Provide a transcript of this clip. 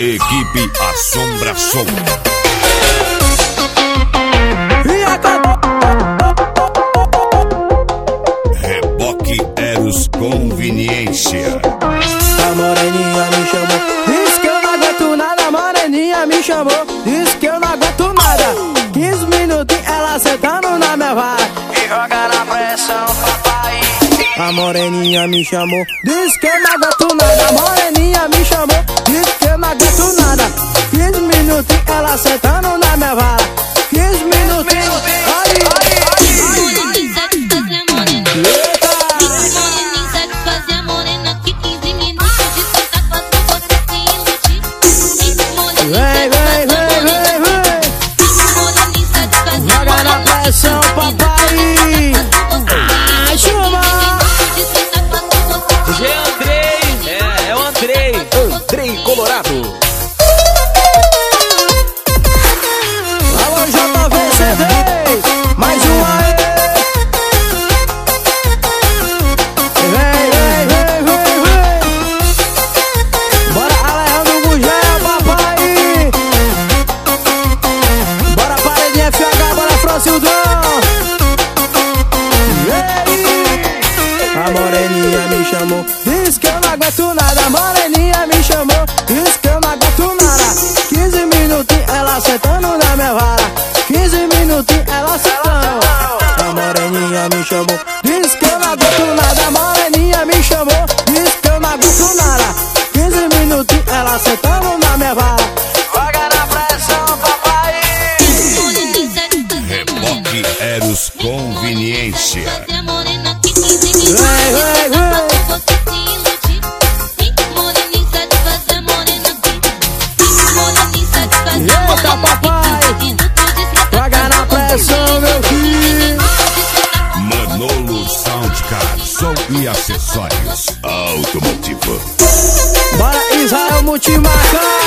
Equipe Assombração. Reboque Eros Conveniência. A moreninha me chamou, disse que eu não aguento nada. A moreninha me chamou, disse que eu não aguento nada. 15 minutinhos ela sentando na minha vara e joga na pressão, papai. A moreninha me chamou, disse que eu não aguento nada. A moreninha me chamou, disse que eu não aguento nada. 15 minutinhos ela sentando na minha vara. 15 minutinhos, vem, vem, vem, vem, vem. Joga na pressão, papai. Ah, chama. Andrei, é o Andrei. Andrei Colorado. Alô, JVCD, mais uma aí. Vem, vem, vem, vem, vem. Bora, Alejandro Gugel, papai. Bora, Paredinha FH, bora, Francildão. A moreninha me chamou, disse que eu não aguento nada. A moreninha me chamou, disse que eu não aguento nada. 15 minutinhos ela sentando na minha vara. 15 minutinhos ela sentando. A moreninha me chamou, disse que eu não aguento nada. A moreninha me chamou, disse que eu não aguento nada. 15 minutinhos ela sentando na minha vara. Joga na pressão, papai. Reboque Eros Conveniência. Vem, vem, vem. Eita, papai. Joga na pressão, meu filho. Manolo Soundcar, som e acessórios automotivo. Bora, Israel Multimarca.